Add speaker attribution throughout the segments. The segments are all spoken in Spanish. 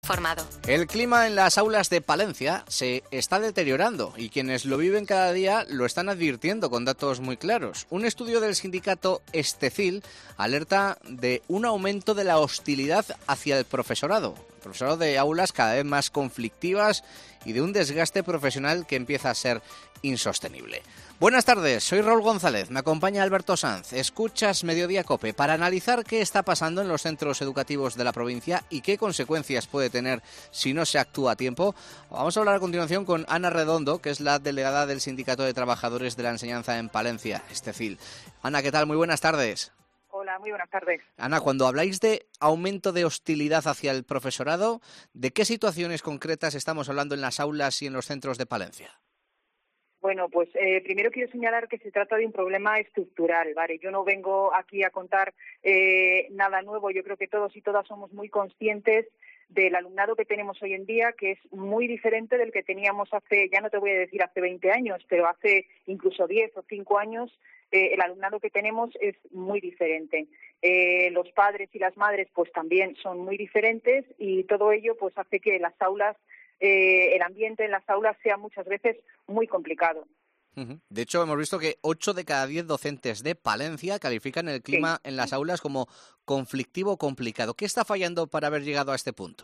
Speaker 1: informado.
Speaker 2: El clima en las aulas de Palencia se está deteriorando y quienes lo viven cada día lo están advirtiendo con datos muy claros. Un estudio del sindicato Estecil alerta de un aumento de la hostilidad hacia el profesorado de aulas cada vez más conflictivas y de un desgaste profesional que empieza a ser insostenible. Buenas tardes, soy Raúl González, me acompaña Alberto Sanz. Escuchas Mediodía COPE para analizar qué está pasando en los centros educativos de la provincia y qué consecuencias puede tener si no se actúa a tiempo. Vamos a hablar a continuación con Ana Redondo, que es la delegada del Sindicato de Trabajadores de la Enseñanza en Palencia, Estecil. Ana, ¿qué tal? Muy buenas tardes.
Speaker 3: Hola, muy buenas tardes.
Speaker 2: Ana, cuando habláis de aumento de hostilidad hacia el profesorado, ¿de qué situaciones concretas estamos hablando en las aulas y en los centros de Palencia?
Speaker 3: Bueno, pues primero quiero señalar que se trata de un problema estructural, ¿vale? Yo no vengo aquí a contar nada nuevo. Yo creo que todos y todas somos muy conscientes del alumnado que tenemos hoy en día, que es muy diferente del que teníamos hace, ya no te voy a decir hace 20 años, pero hace incluso 10 o 5 años. El alumnado que tenemos es muy diferente. Los padres y las madres pues también son muy diferentes y todo ello pues hace que las aulas, el ambiente en las aulas sea muchas veces muy complicado.
Speaker 2: De hecho, hemos visto que 8 de cada 10 docentes de Palencia califican el clima en las aulas como conflictivo o complicado. ¿Qué está fallando para haber llegado a este punto?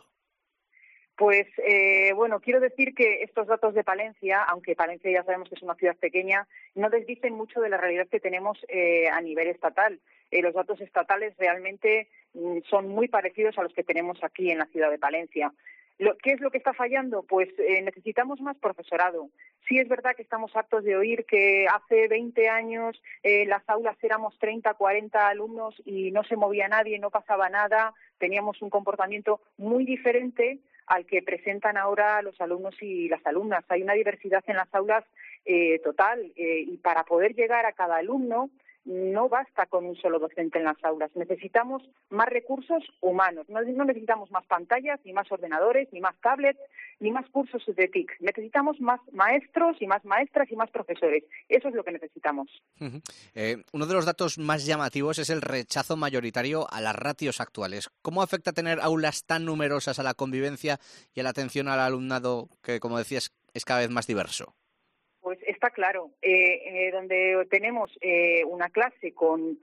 Speaker 3: Pues, bueno, quiero decir que estos datos de Palencia, aunque Palencia ya sabemos que es una ciudad pequeña, no desdicen mucho de la realidad que tenemos a nivel estatal. Los datos estatales realmente son muy parecidos a los que tenemos aquí en la ciudad de Palencia. ¿Qué es lo que está fallando? Pues necesitamos más profesorado. Sí es verdad que estamos hartos de oír que hace 20 años las aulas éramos 30, 40 alumnos y no se movía nadie, no pasaba nada, teníamos un comportamiento muy diferente al que presentan ahora los alumnos y las alumnas. Hay una diversidad en las aulas total y para poder llegar a cada alumno no basta con un solo docente en las aulas. Necesitamos más recursos humanos. No necesitamos más pantallas, ni más ordenadores, ni más tablets, ni más cursos de TIC. Necesitamos más maestros y más maestras y más profesores. Eso es lo que necesitamos.
Speaker 2: Uno de los datos más llamativos es el rechazo mayoritario a las ratios actuales. ¿Cómo afecta tener aulas tan numerosas a la convivencia y a la atención al alumnado que, como decías, es cada vez más diverso?
Speaker 3: Pues está claro, donde tenemos una clase con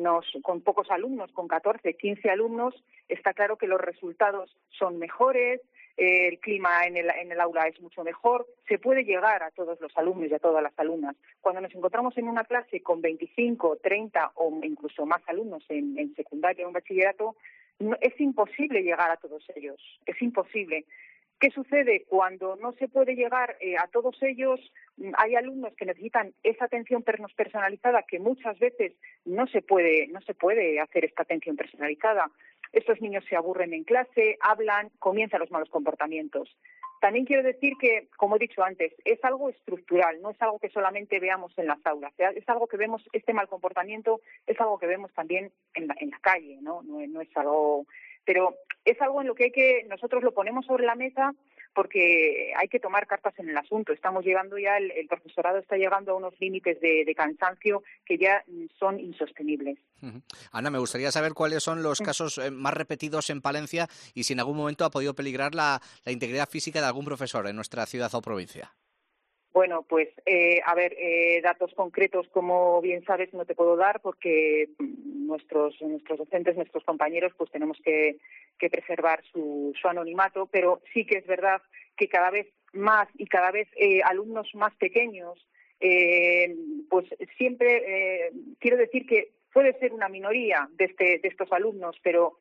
Speaker 3: pocos alumnos, con 14, 15 alumnos, está claro que los resultados son mejores, el clima en el aula es mucho mejor, se puede llegar a todos los alumnos y a todas las alumnas. Cuando nos encontramos en una clase con 25, 30 o incluso más alumnos en secundaria o en bachillerato, es imposible llegar a todos ellos, es imposible. ¿Qué sucede? Cuando no se puede llegar a todos ellos, hay alumnos que necesitan esa atención personalizada que muchas veces no se puede hacer esta atención personalizada. Estos niños se aburren en clase, hablan, comienzan los malos comportamientos. También quiero decir que, como he dicho antes, es algo estructural, no es algo que solamente veamos en las aulas. Es algo que vemos, este mal comportamiento es algo que vemos también en la calle, ¿no? No es algo... Pero es algo en lo que nosotros lo ponemos sobre la mesa porque hay que tomar cartas en el asunto. Estamos llegando ya, el profesorado está llegando a unos límites de cansancio que ya son insostenibles.
Speaker 2: Ana, me gustaría saber cuáles son los casos más repetidos en Palencia y si en algún momento ha podido peligrar la integridad física de algún profesor en nuestra ciudad o provincia.
Speaker 3: Bueno, pues, datos concretos, como bien sabes, no te puedo dar porque nuestros docentes, nuestros compañeros, pues tenemos que preservar su anonimato, pero sí que es verdad que cada vez más y cada vez alumnos más pequeños, pues siempre quiero decir que puede ser una minoría de estos alumnos, pero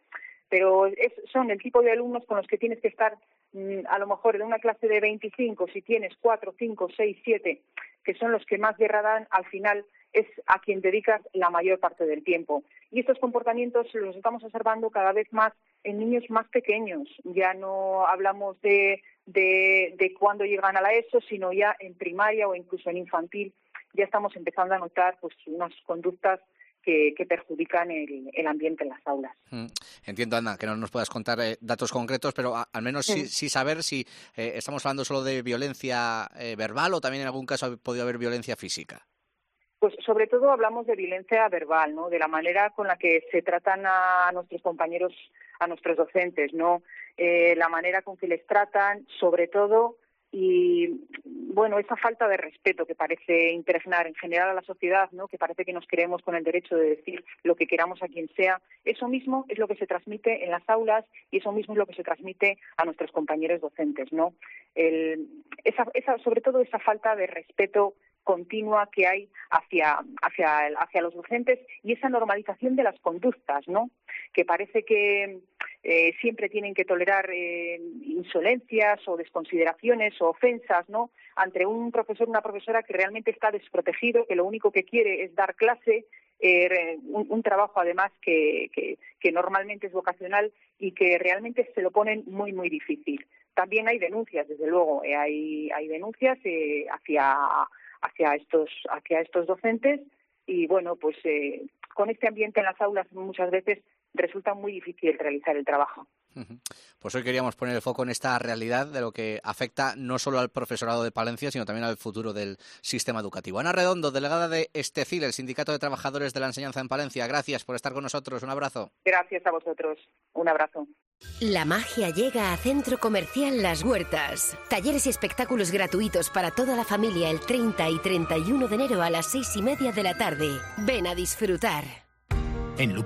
Speaker 3: son el tipo de alumnos con los que tienes que estar a lo mejor de una clase de 25, si tienes 4, 5, 6, 7, que son los que más guerra dan, al final es a quien dedicas la mayor parte del tiempo. Y estos comportamientos los estamos observando cada vez más en niños más pequeños. Ya no hablamos de cuando llegan a la ESO, sino ya en primaria o incluso en infantil. Ya estamos empezando a notar pues unas conductas que perjudican el ambiente en las aulas.
Speaker 2: Entiendo, Ana, que no nos puedas contar datos concretos, pero al menos sí saber si estamos hablando solo de violencia verbal o también en algún caso ha podido haber violencia física.
Speaker 3: Pues sobre todo hablamos de violencia verbal, ¿no? De la manera con la que se tratan a nuestros compañeros a nuestros docentes, ¿no? La manera con que les tratan, sobre todo, y bueno, esa falta de respeto que parece impregnar en general a la sociedad, ¿no? Que parece que nos creemos con el derecho de decir lo que queramos a quien sea. Eso mismo es lo que se transmite en las aulas y eso mismo es lo que se transmite a nuestros compañeros docentes, ¿no? Sobre todo esa falta de respeto continua que hay hacia los docentes y esa normalización de las conductas, ¿no? Que parece que siempre tienen que tolerar insolencias o desconsideraciones o ofensas, ¿no? Ante un profesor, una profesora que realmente está desprotegido, que lo único que quiere es dar clase, un trabajo además que normalmente es vocacional y que realmente se lo ponen muy, muy difícil. También hay denuncias, desde luego, hay denuncias hacia estos docentes y bueno, pues con este ambiente en las aulas muchas veces resulta muy difícil realizar el trabajo.
Speaker 2: Pues hoy queríamos poner el foco en esta realidad de lo que afecta no solo al profesorado de Palencia, sino también al futuro del sistema educativo. Ana Redondo, delegada de STECIL, el Sindicato de Trabajadores de la Enseñanza en Palencia. Gracias por estar con nosotros. Un abrazo.
Speaker 3: Gracias a vosotros. Un abrazo.
Speaker 1: La magia llega a Centro Comercial Las Huertas. Talleres y espectáculos gratuitos para toda la familia el 30 y 31 de enero a las 6:30 de la tarde. Ven a disfrutar.
Speaker 4: En